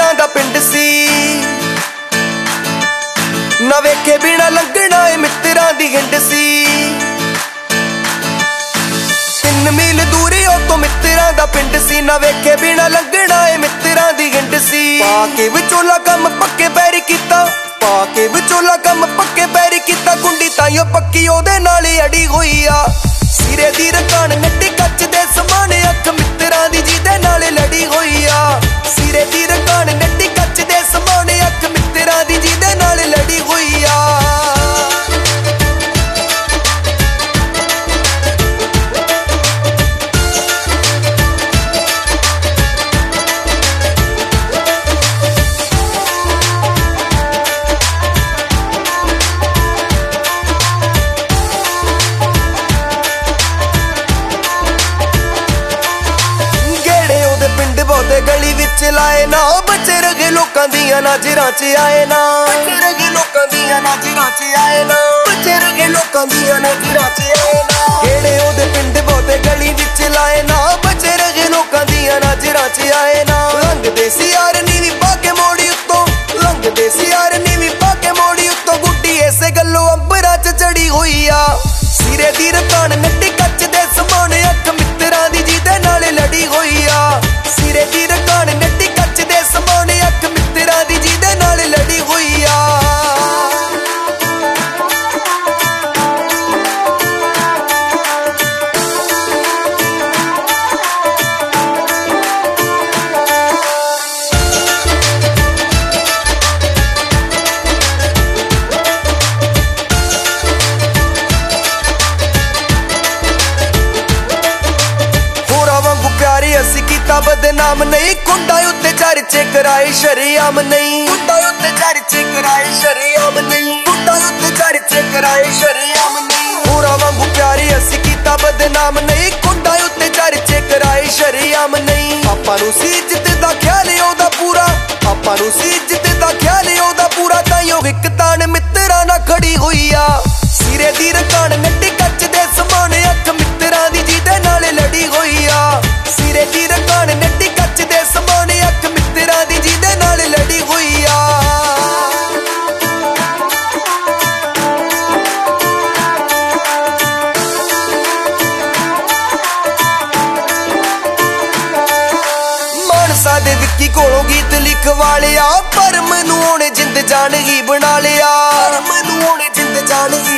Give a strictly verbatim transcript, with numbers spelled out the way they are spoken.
मित्तरां दा पिंड सी, ना वेखे बिना लंघना ए मित्तरां दी हिंड सी। तीन मील दूरी ओ तो मित्तरां दा पिंड सी, ना वेखे बिना लंघना ए मित्तरां दी हिंड सी। पाके विचोला कम पक्के पैरी कीता, पाके विचोला कम पक्के पैरी कीता, कुंडी ताइयों पक्की ओदे नाल अड़ी होई आ। सिरे दी रकान नट्टी कच दे समान, अख मित्तरां दी जिहदे नाल लड़ी होई आ। सिरे दी रकान नट्टी कच दे समान, अख मित्तरां दी जिहदे नाल लड़ी होई आ। गली विच लाए ना बचे रगे लोकां दियां नजरां च आए ना, बचे रगे लोकां दियां नजरां च आए ना, बचे रगे लोकां दियां नजरां च आए ना। केड़े ओदे पिंड बहुते गली विच लाए ना, बचे रगे लोकां दियां नजरां च आए ना। लंघदे सी यार नीवी पाके मोड़ी उत्तों, लंघदे सी यार नीवी पाके मोड़ी उत्तों, गुड्डी इसे गल्लों अंबरां च चढ़ी होई आ। सिरे दी रकान नट्टी कच दे समान, अख मित्तरां दी जिहदे नाल लड़ी होई आ। सिरे दी रकान नट्टी कच दे समान, अख मित्तरां दी जिहदे नाल लड़ी होई आ। असी कीता बदनाम नहीं, कुंडा उत्ते चर्चे कराए शरीआम नहीं, कुंडा उत्ते चर्चे कराए शरीआम नहीं, कुंडा उत्ते चर्चे कराए शरीआम नहीं। पूरा वांगू प्यारी असी कीता बदनाम नहीं, कुंडा उत्ते चर्चे कराए शरीआम नहीं। आपां नूं सी इज्जत दा ख्याल ओदा पूरा, आपां नूं सी इज्जत दा ख्याल ओदा पूरा, ताइयों हिक तान मित्तरां नाल खड़ी होई आ। सिरे दी रकान नट्टी कच दे समान, अख मित्तरां दी जिहदे नाल लड़ी होई आ। सिरे दी रकान नट्टी कच दे समान, अख मित्तरां दी जिहदे नाल लड़ी होई आ। मानसा दे विक्की कोलों गीत लिखवा लिया, पर मैनूं ओने जिंद जान ही बना लिया, पर मैनूं ओने जिंद जान ही